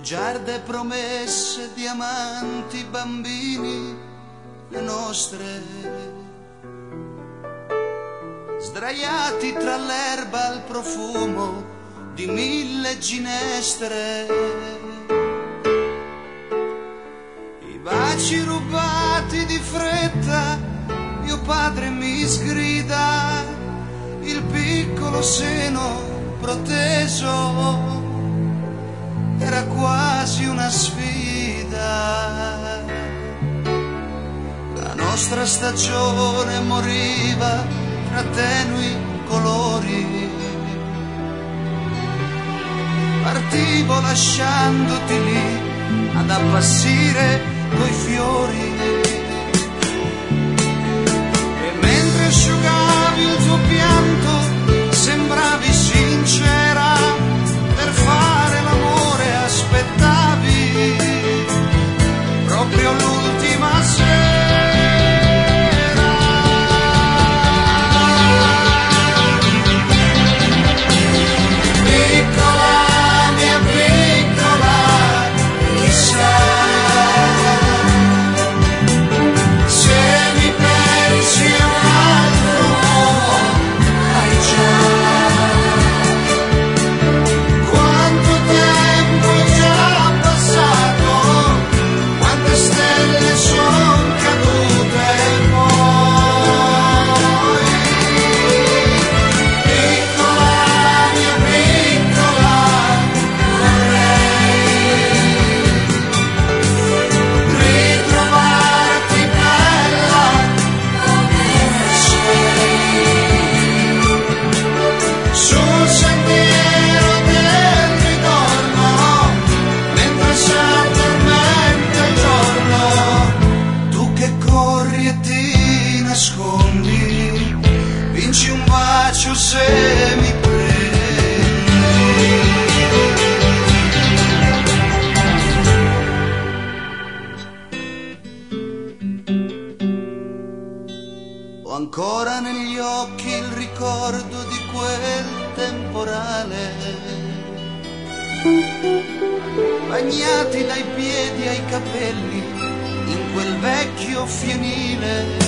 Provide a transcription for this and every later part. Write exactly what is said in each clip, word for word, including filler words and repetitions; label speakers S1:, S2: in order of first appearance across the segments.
S1: bugiarde promesse, diamanti, bambini, le nostre, sdraiati tra l'erba al profumo di mille ginestre, i baci rubati di fretta, mio padre mi sgrida, il piccolo seno proteso, era quasi una sfida. La nostra stagione moriva tra tenui colori, partivo lasciandoti lì ad appassire coi fiori, e mentre asciugavi il tuo pianto sembravi sincera, per fare l'amore aspettavi proprio l'ultima sera. Piccola, mia piccola, chissà se mi pensi a un altro uomo, hai già. Quanto tempo è già passato, quante stelle son cadute poi. Piccola, mia piccola, vorrei ritrovarti bella come sei, sul sentiero del ritorno, mentre s'addormenta il giorno, tu che corri e ti nascondi, vinci un bacio se mi prendi. Ho ancora negli occhi il ricordo di quel temporale, bagnati dai piedi ai capelli in quel vecchio fienile.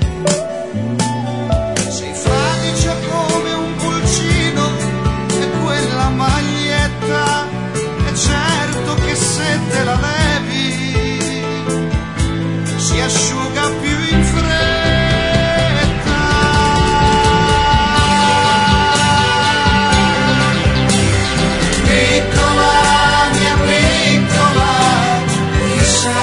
S1: Sei fradicia come un pulcino e quella maglietta, è certo che se te la levi si asciuga più in fretta. Piccola, mia piccola, chissà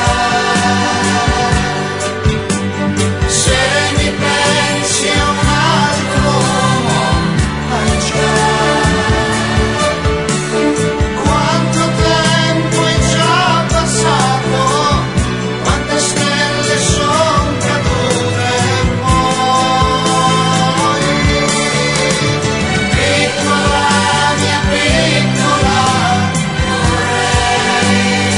S1: se mi pensi a un altro uomo, hai già. Quanto tempo è già passato, quante stelle son cadute poi. Piccola, mia piccola, vorrei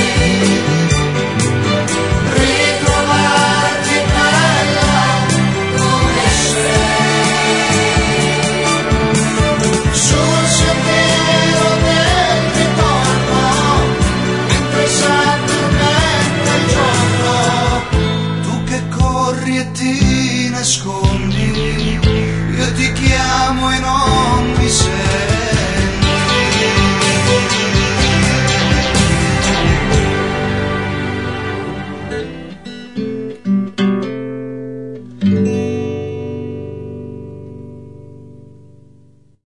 S1: ritrovarti bella come sei, sul sentiero del ritorno, mentre s'addormenta il giorno, tu che corri e ti nascondi,